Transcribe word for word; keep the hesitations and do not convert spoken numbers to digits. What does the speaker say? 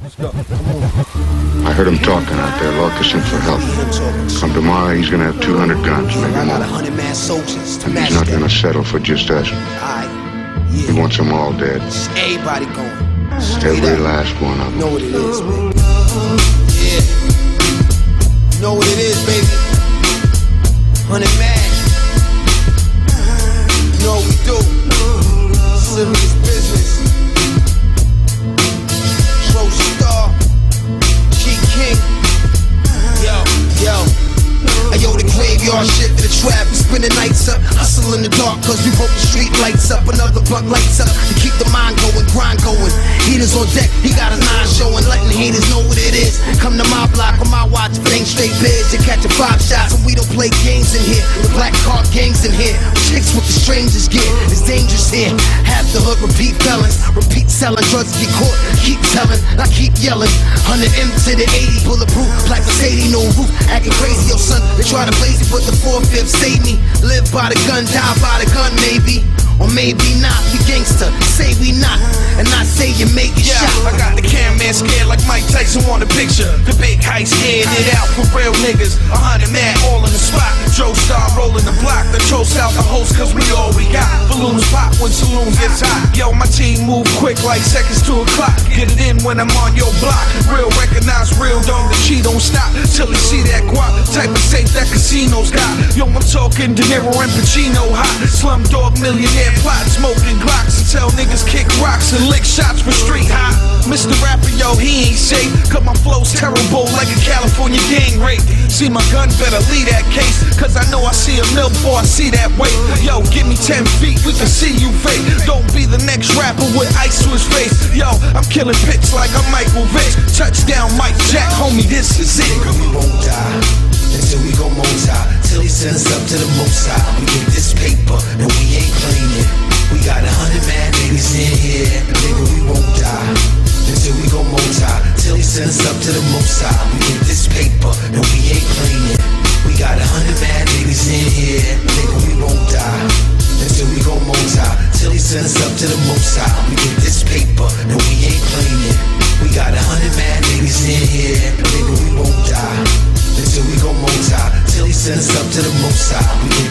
Let's go. I heard him talking out there, locusing for help. Come tomorrow, he's gonna have two hundred guns, maybe more. And he's not gonna settle for just us. He wants them all dead. Everybody going. Every last one of them. Know what it is, baby. Yeah. Know what it is, baby. Hundred man. You know what we do. Serious business. Trophy Star. G King. Yo, yo. Ayo, the graveyard shit to the trap. We spending nights up. Hustle in the dark cause we broke the street lights up. Another blunt lights up to keep the mind going, grind going. Heaters on deck, he got his nine showing. Letting haters know what it is. Come to my block on my watch, if it ain't straight bids. You catch a five shots and we don't play games in here. The black card gangs in here. Chicks with the strangers get. It's dangerous here. Half the hood repeat felons. Repeat selling drugs, get caught. Keep telling, I keep yelling. one hundred M to the eighty, bulletproof. Black Mercedes, no roof. Acting crazy, yo son. They try to blaze me, but the four-fifth save me. Live by the gun, die by the gun, maybe. Or maybe not, we gangster, say we not. And I say you make it yeah, shot. I got the cameraman scared like Mike Tyson on the picture. The big heist getting it out for real niggas. A hundred man all in the spot. Joe Star rolling the block. The toast out the host cause we all we got. Balloons pop when saloons gets hot. Yo, my team move quick like seconds to a clock. Get it in when I'm on your block. Real recognize real, dog, the cheat don't stop till they see that guap. Type of safe that casinos got. Yo, I'm talking De Niro and Pacino hot. Slumdog millionaire plot, smoking Glocks and tell niggas kick rocks and lick shots for street hot. Mister Rapper, yo, he ain't safe. Cause my flow's terrible like a California gang rape. See my gun, better leave that case. Cause I know I see a mill before I see that weight. Yo, give me ten feet, we can see you fake. Don't be the next rapper with ice to his face. Yo, I'm killing pitch like I'm Michael Vick. Touchdown, Mike Jack, homie, this is it. Nigga, we won't die until we go multi. Till he sends us up to the most high. We get this paper and we ain't playing it. We got a hundred mad niggas in here. Nigga, we won't die until we go multi. Till he sends us up to the most high. We get this paper and we ain't playing it. We got a hundred mad niggas in here. Nigga, we won't die until we go multi. Till he sends us up to the most high. We get this paper and we ain't playing it. We got a hundred mad niggas in here. Nigga, we won't die until we go multi. Till he sends us up to the most high. We